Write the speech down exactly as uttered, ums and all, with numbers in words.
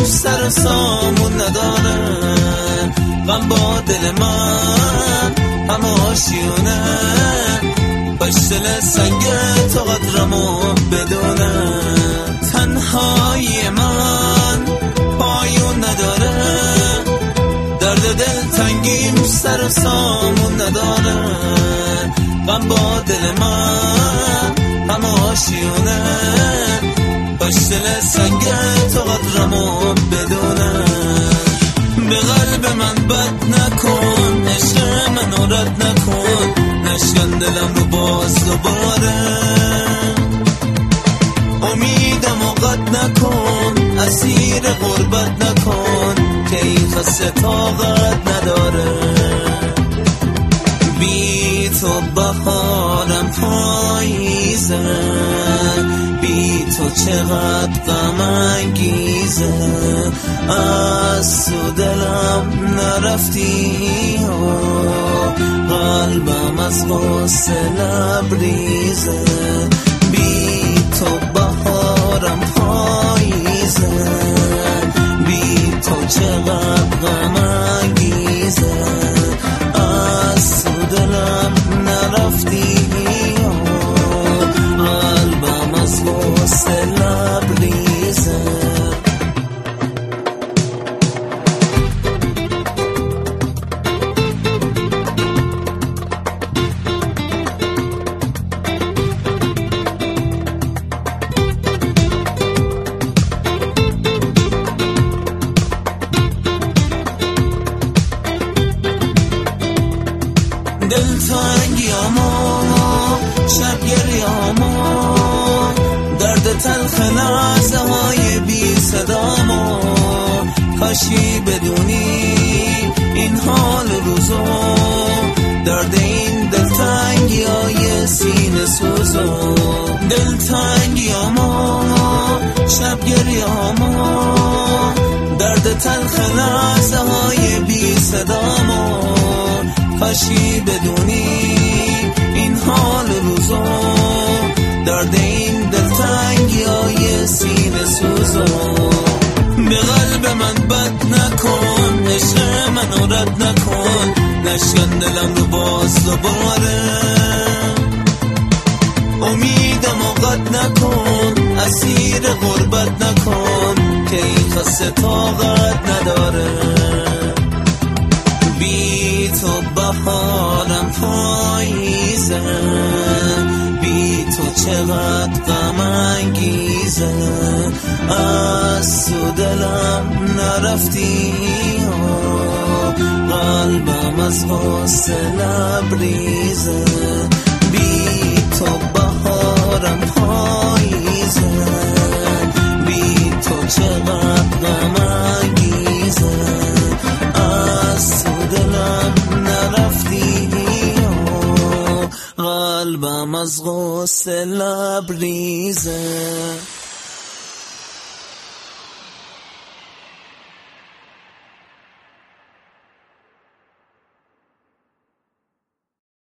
سر و سامون نداره، غم با دل من همه آشیونه، باش دل سنگ تو قدرمو بدونه. تنهایی من پایون نداره، درد دل تنگیم سر و سامون نداره، غم با دل من همه آشیونه، باش دل سنگ تو قدرمو بدونه. به قلب من بد نکن، عشق منو رد نکن، نشکن دلم رو باز دوباره. امیدم و قد نکن، اسیر غربت نکن، که این خسته طاقت نداره. بی تو بهارم پاییزه، بی تو چقدر غم انگیزه، از تو دلم نرفتی و قلبم از غصه لبریزه. بی تو بهارم پاییزه، بی تو چقدر غم انگیزه، از تو دلم نرفتی و قلبم از غصه لبریزه. دلتنگیامو شب گریامو، درد تلخ لحظه های بی صدامو، کاشی بدونی این حال روزو، درد این دلتنگی های سینه سوزو. دلتنگیامو شب گریامو، درد تلخ لحظه های بی صدامو، کاشی بدونی این حال روزو، درد این دلتنگی های سینه سوزو. به قلب من بد نکن، عشق منو رد نکن، نشکن دلم رو باز دوباره. امیدم و قد نکن، اسیر غربت نکن، که این خسته طاقت نداره. بی تو بهارم پاییزه، بی تو چقدر غم انگیزه، از تو دلم نرفتی و قلبم از غصه لبریزه. بی تو بهارم پاییزه، بی تو چقدر غم انگیزه، از تو دلم نرفتی و قلبم از غصه لبریزه.